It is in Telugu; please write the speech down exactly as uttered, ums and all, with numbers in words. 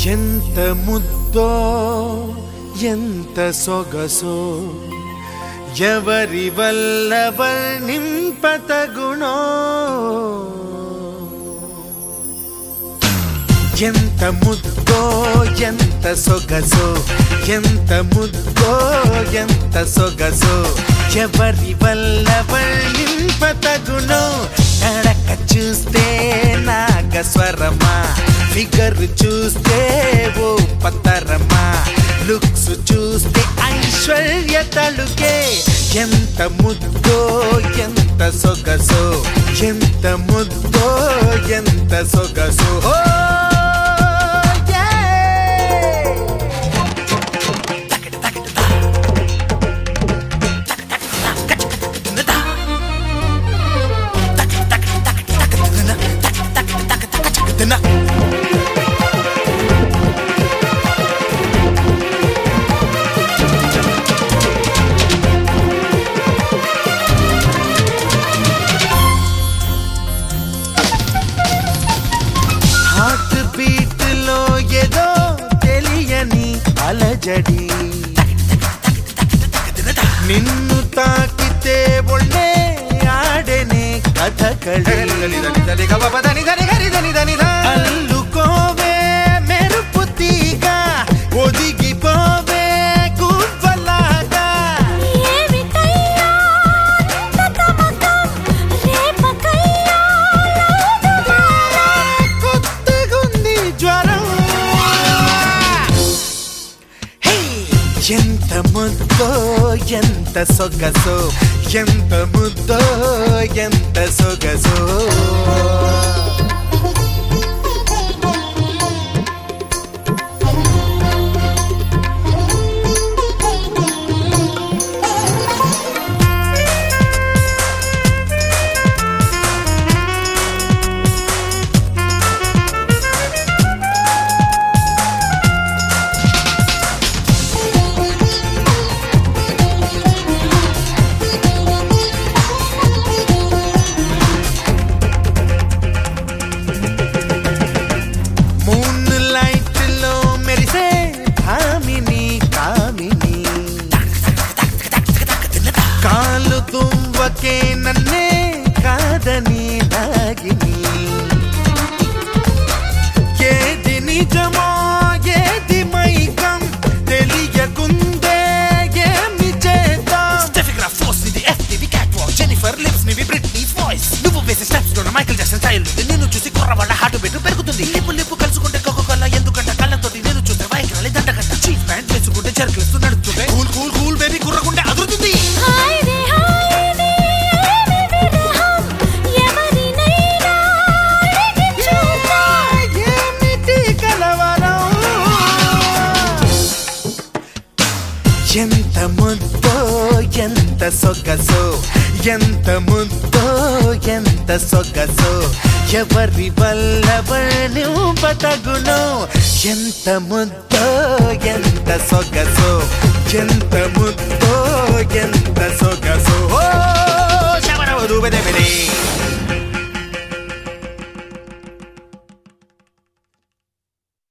ఎంత ముద్దో ఎంత సొగసో ఎవరి వల్ల వర్ణింపతగుణో ఎంత ముద్దో ఎంత సొగసో ఎంత ముద్దో ఎంత సొగసో ఎవరి వల్ల వర్ణింపతగుణో నడక చూస్తే నాగస్వరమా ఫిగర్ చూస్తే ఓ పతరమా లుక్స్ చూస్తే ఐశ్వర్య తలుకే ఎంత ముద్దో ఎంత సొగసో ఎంత ముద్దో ఎంత సొగసో హార్ట్ బీట్ లో ఏదో తెలియని అలజడి నిన్ను తాకితే ఒళ్ళే ఆడెనే కథకళి అల్లుకోవే మెరుపు తీగ ఒదిగిపోవే గువ్వలాగా కొత్తగుంది జ్వరం ఎంత ముద్దో ఎంత సొగసో ఎంత ముద్దో ఎంత సొగసో కాలు తువ్వకే నన్నే కాదని నాగిని ఏది నిజమో ఏది మైకం తెలియకుందే ఏమి చేద్దాం స్టెఫిగ్రాఫ్ ఫోర్స్ నిది ఎఫ్ నిది క్యాట్ వాక్ జెనిఫర్ లిప్స్ నివి బ్రిట్నీ వాయిస్ నువ్వు వేసే స్టెప్స్ లోన మైకేల్ జాక్సన్ స్టైల్ నిన్ను చూసి కుర్రవాళ్ళ హార్ట్ బీట్ పెరుగుతుంది లిప్పు లిప్పు కలుసుకుంటే కోకోకోలా ఎందుకంట కళ్ళతోటి నేను చూస్తే వైఖరాలి దండగంట చీప్ ప్యాంట్ వేసుకుంటే జర్కలిస్తూ నడుస్తుంటే కూల్ కూల్ కూల్ బేబీ కుర్రకుంటే అదురుతుంది ఎంత ముద్దో ఎంత సొగసో ఎంత ముద్దో ఎంత సొగసో ఎవరి వల్ల వర్ణింపతగుణో ఎంత ముద్దో ఎంత సొగసో ఎంత ముద్దో ఎంత సొగసో ఓ శబరవరు బెదబెరే